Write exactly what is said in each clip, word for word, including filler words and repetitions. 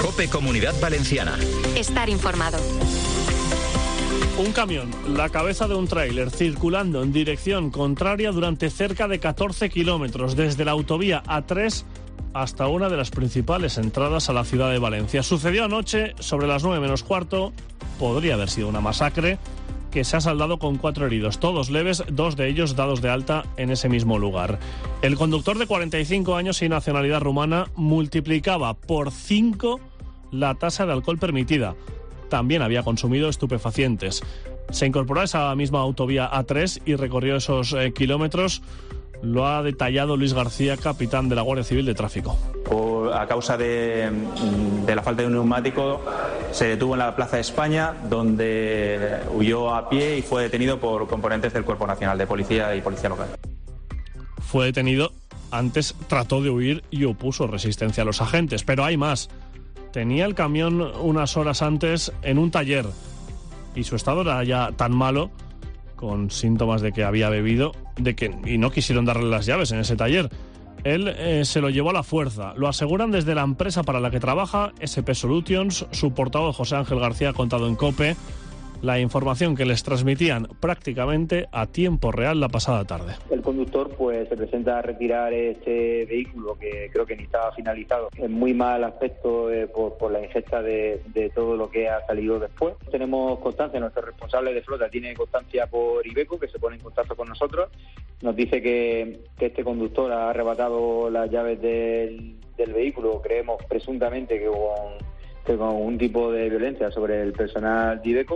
COPE Comunidad Valenciana. Estar informado. Un camión, la cabeza de un tráiler, circulando en dirección contraria durante cerca de catorce kilómetros, desde la autovía A tres hasta una de las principales entradas a la ciudad de Valencia. Sucedió anoche sobre las nueve menos cuarto. Podría haber sido una masacre que se ha saldado con cuatro heridos, todos leves, dos de ellos dados de alta en ese mismo lugar. El conductor, de cuarenta y cinco años y nacionalidad rumana, multiplicaba por cinco la tasa de alcohol permitida. También había consumido estupefacientes. Se incorporó a esa misma autovía A tres y recorrió esos eh, kilómetros. Lo ha detallado Luis García, capitán de la Guardia Civil de Tráfico. Por, a causa de, de la falta de un neumático, se detuvo en la Plaza de España, donde huyó a pie y fue detenido por componentes del Cuerpo Nacional de Policía y Policía Local. Fue detenido, antes trató de huir y opuso resistencia a los agentes, pero hay más. Tenía el camión unas horas antes en un taller y su estado era ya tan malo, con síntomas de que había bebido, de que y no quisieron darle las llaves en ese taller. Él eh, se lo llevó a la fuerza. Lo aseguran desde la empresa para la que trabaja, S P Solutions. Su portavoz, José Ángel García, ha contado en COPE la información que les transmitían prácticamente a tiempo real la pasada tarde. El conductor pues se presenta a retirar este vehículo, que creo que ni estaba finalizado, en muy mal aspecto eh, por, por la ingesta de, de todo lo que ha salido después. Tenemos constancia, nuestro responsable de flota tiene constancia por Iveco, que se pone en contacto con nosotros. Nos dice que, que este conductor ha arrebatado las llaves del, del vehículo, creemos presuntamente que con, que con un tipo de violencia sobre el personal de Iveco.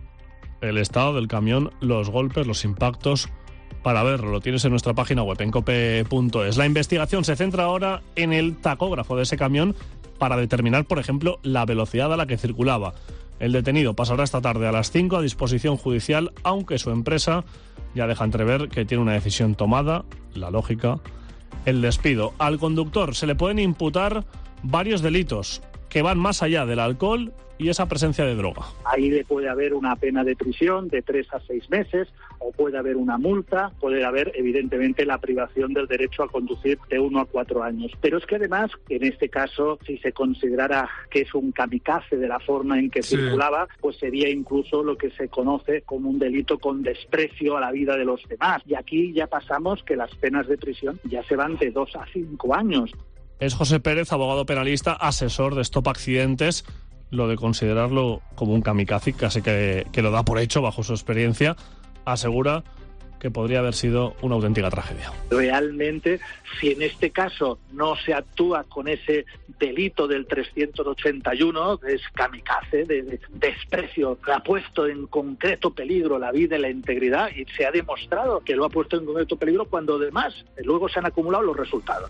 El estado del camión, los golpes, los impactos. Para verlo, lo tienes en nuestra página web, en cope punto es. La investigación se centra ahora en el tacógrafo de ese camión para determinar, por ejemplo, la velocidad a la que circulaba. El detenido pasará esta tarde a las cinco a disposición judicial, aunque su empresa ya deja entrever que tiene una decisión tomada, la lógica, el despido. Al conductor se le pueden imputar varios delitos que van más allá del alcohol y esa presencia de droga. Ahí puede haber una pena de prisión de tres a seis meses, o puede haber una multa, puede haber evidentemente la privación del derecho a conducir de uno a cuatro años. Pero es que además, en este caso, si se considerara que es un kamikaze de la forma en que sí. circulaba, pues sería incluso lo que se conoce como un delito con desprecio a la vida de los demás. Y aquí ya pasamos que las penas de prisión ya se van de dos a cinco años. Es José Pérez, abogado penalista, asesor de Stop Accidentes. Lo de considerarlo como un kamikaze, casi que, que lo da por hecho bajo su experiencia, asegura que podría haber sido una auténtica tragedia. Realmente, si en este caso no se actúa con ese delito del trescientos ochenta y uno, que es kamikaze, de, de desprecio, que ha puesto en concreto peligro la vida y la integridad, y se ha demostrado que lo ha puesto en concreto peligro cuando además luego se han acumulado los resultados.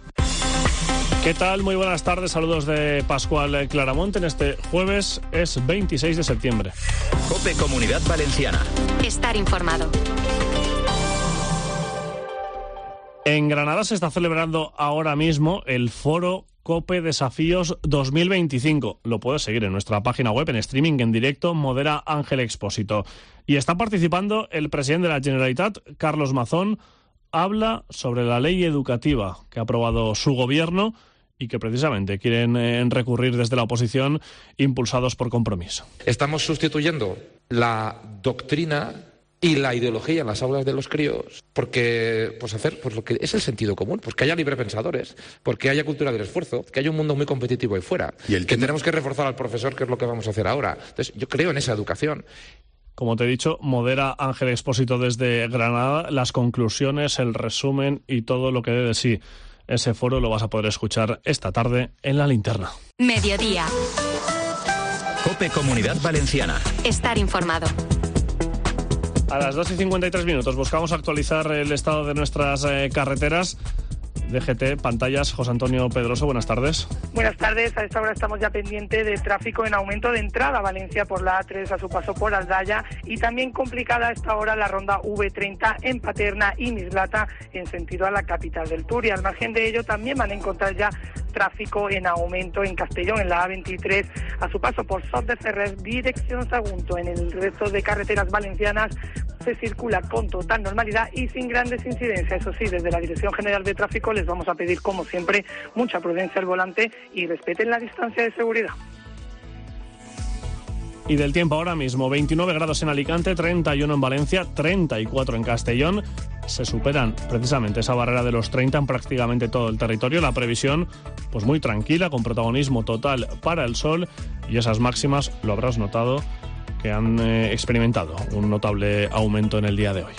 ¿Qué tal? Muy buenas tardes, saludos de Pascual Claramonte. En este jueves es veintiséis de septiembre. COPE Comunidad Valenciana. Estar informado. En Granada se está celebrando ahora mismo el foro COPE Desafíos dos mil veinticinco. Lo puedes seguir en nuestra página web, en streaming, en directo, modera Ángel Expósito. Y está participando el presidente de la Generalitat, Carlos Mazón. Habla sobre la ley educativa que ha aprobado su gobierno y que precisamente quieren eh, recurrir desde la oposición, impulsados por Compromís. Estamos sustituyendo la doctrina y la ideología en las aulas de los críos, porque pues hacer pues lo que es el sentido común, pues que haya librepensadores, porque haya cultura del esfuerzo, que haya un mundo muy competitivo ahí fuera, y el que tema... tenemos que reforzar al profesor, que es lo que vamos a hacer ahora. Entonces, yo creo en esa educación. Como te he dicho, modera Ángel Expósito desde Granada. Las conclusiones, el resumen y todo lo que dé de sí ese foro lo vas a poder escuchar esta tarde en La Linterna. Mediodía. COPE Comunidad Valenciana. Estar informado. A las dos y cincuenta y tres minutos buscamos actualizar el estado de nuestras eh, carreteras. D G T, pantallas, José Antonio Pedroso, buenas tardes. Buenas tardes, a esta hora estamos ya pendiente de tráfico en aumento de entrada a Valencia por la A tres a su paso por Aldaya, y también complicada a esta hora la ronda V treinta en Paterna y Mislata en sentido a la capital del Turia. Al margen de ello también van a encontrar ya tráfico en aumento en Castellón, en la A veintitrés, a su paso por Sot de Ferrer, dirección Sagunto. En el resto de carreteras valencianas se circula con total normalidad y sin grandes incidencias. Eso sí, desde la Dirección General de Tráfico les vamos a pedir, como siempre, mucha prudencia al volante y respeten la distancia de seguridad. Y del tiempo ahora mismo, veintinueve grados en Alicante, treinta y uno en Valencia, treinta y cuatro en Castellón. Se superan precisamente esa barrera de los treinta en prácticamente todo el territorio. La previsión, pues muy tranquila, con protagonismo total para el sol, y esas máximas, lo habrás notado, que han eh, experimentado un notable aumento en el día de hoy.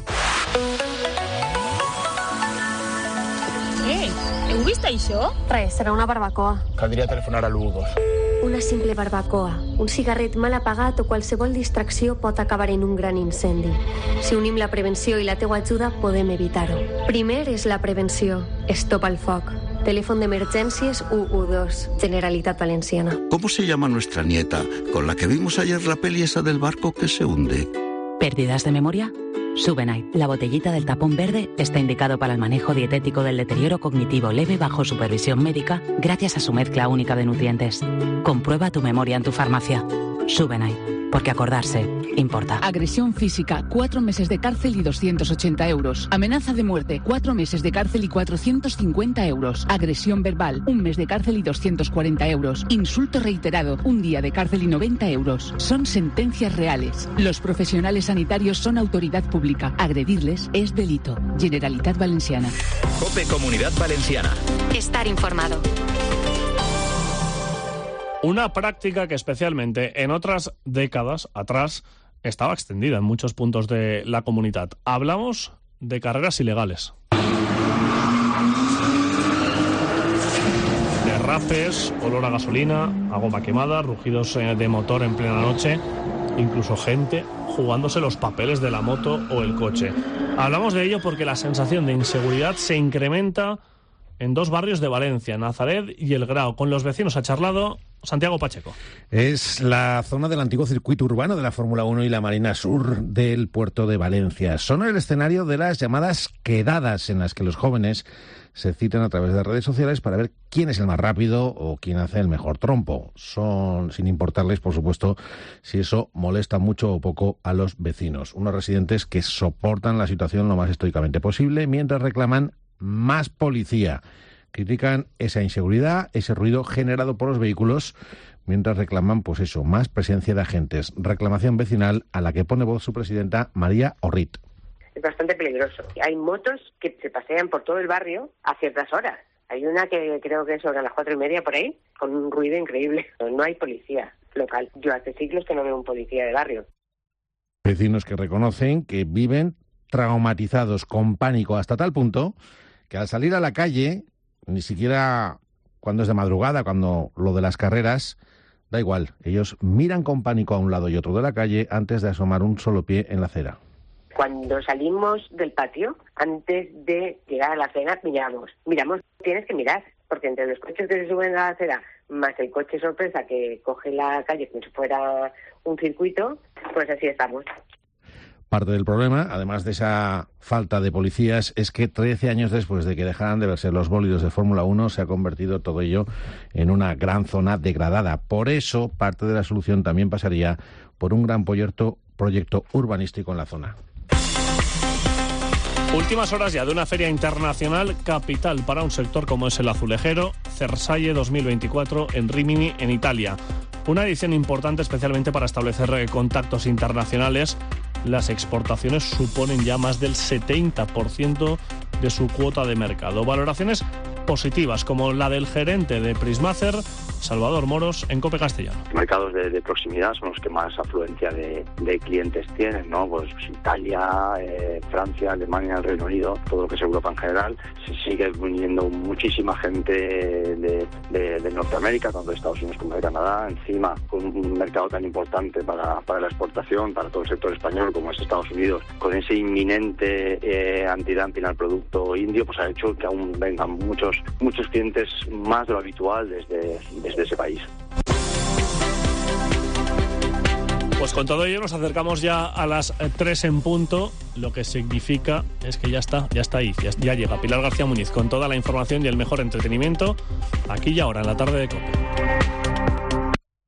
Eh, heu vist això? Res, serà una barbacoa. Caldria telefonar a l'u dos. Una simple barbacoa, un cigarret mal apagat o qualsevol distracció pot acabar en un gran incendi. Si unim la prevenció i la teua ajuda, podem evitar-ho. Primer és la prevenció. Stop al foc. Telèfon d'emergències u u dos. Generalitat Valenciana. ¿Cómo se llama nuestra nieta, con la que vimos ayer la peli esa del barco que se hunde? ¿Pérdidas de memoria? Subenite, la botellita del tapón verde, está indicado para el manejo dietético del deterioro cognitivo leve bajo supervisión médica gracias a su mezcla única de nutrientes. Comprueba tu memoria en tu farmacia. Subenite, porque acordarse importa. Agresión física, cuatro meses de cárcel y doscientos ochenta euros. Amenaza de muerte, cuatro meses de cárcel y cuatrocientos cincuenta euros. Agresión verbal, un mes de cárcel y doscientos cuarenta euros. Insulto reiterado, un día de cárcel y noventa euros. Son sentencias reales. Los profesionales sanitarios son autoridad pública. Agredirles es delito. Generalitat Valenciana. COPE Comunidad Valenciana. Estar informado. Una práctica que especialmente en otras décadas atrás estaba extendida en muchos puntos de la comunidad. Hablamos de carreras ilegales. Derrapes, olor a gasolina, a goma quemada, rugidos de motor en plena noche, incluso gente jugándose los papeles de la moto o el coche. Hablamos de ello porque la sensación de inseguridad se incrementa en dos barrios de Valencia, Nazaret y El Grao. Con los vecinos ha charlado Santiago Pacheco. Es la zona del antiguo circuito urbano de la Fórmula uno y la Marina Sur del puerto de Valencia. Son el escenario de las llamadas quedadas, en las que los jóvenes se citan a través de redes sociales para ver quién es el más rápido o quién hace el mejor trompo. Son, sin importarles, por supuesto, si eso molesta mucho o poco a los vecinos. Unos residentes que soportan la situación lo más estoicamente posible mientras reclaman más policía. Critican esa inseguridad, ese ruido generado por los vehículos, mientras reclaman, pues eso, más presencia de agentes. Reclamación vecinal a la que pone voz su presidenta, María Orrit. Es bastante peligroso. Hay motos que se pasean por todo el barrio a ciertas horas. Hay una que creo que es sobre las cuatro y media por ahí, con un ruido increíble. No hay policía local. Yo hace siglos que no veo un policía de barrio. Vecinos que reconocen que viven traumatizados, con pánico, hasta tal punto que al salir a la calle, ni siquiera cuando es de madrugada, cuando lo de las carreras, da igual. Ellos miran con pánico a un lado y otro de la calle antes de asomar un solo pie en la acera. Cuando salimos del patio, antes de llegar a la acera, miramos. Miramos, tienes que mirar, porque entre los coches que se suben a la acera, más el coche sorpresa que coge la calle como si fuera un circuito, pues así estamos. Parte del problema, además de esa falta de policías, es que trece años después de que dejaran de verse los bólidos de Fórmula uno, se ha convertido todo ello en una gran zona degradada. Por eso, parte de la solución también pasaría por un gran proyecto, proyecto urbanístico en la zona. Últimas horas ya de una feria internacional capital para un sector como es el azulejero, Cersaie dos mil veinticuatro en Rimini, en Italia. Una edición importante especialmente para establecer contactos internacionales. Las exportaciones suponen ya más del setenta por ciento de su cuota de mercado. Valoraciones positivas, como la del gerente de Prismacer, Salvador Moros, en COPE Castellano. Mercados de, de proximidad son los que más afluencia de, de clientes tienen, ¿no? Pues Italia, eh, Francia, Alemania, el Reino Unido, todo lo que es Europa en general. Se sigue viniendo muchísima gente de, de, de Norteamérica, tanto de Estados Unidos como de Canadá. Encima, con un mercado tan importante para, para la exportación, para todo el sector español como es Estados Unidos, con ese inminente eh, antidumping al producto indio, pues ha hecho que aún vengan muchos muchos clientes más de lo habitual desde, desde ese país. Pues con todo ello nos acercamos ya a las tres en punto, lo que significa es que ya está, ya está ahí, ya, ya llega Pilar García Muñiz con toda la información y el mejor entretenimiento, aquí y ahora en la tarde de COPE.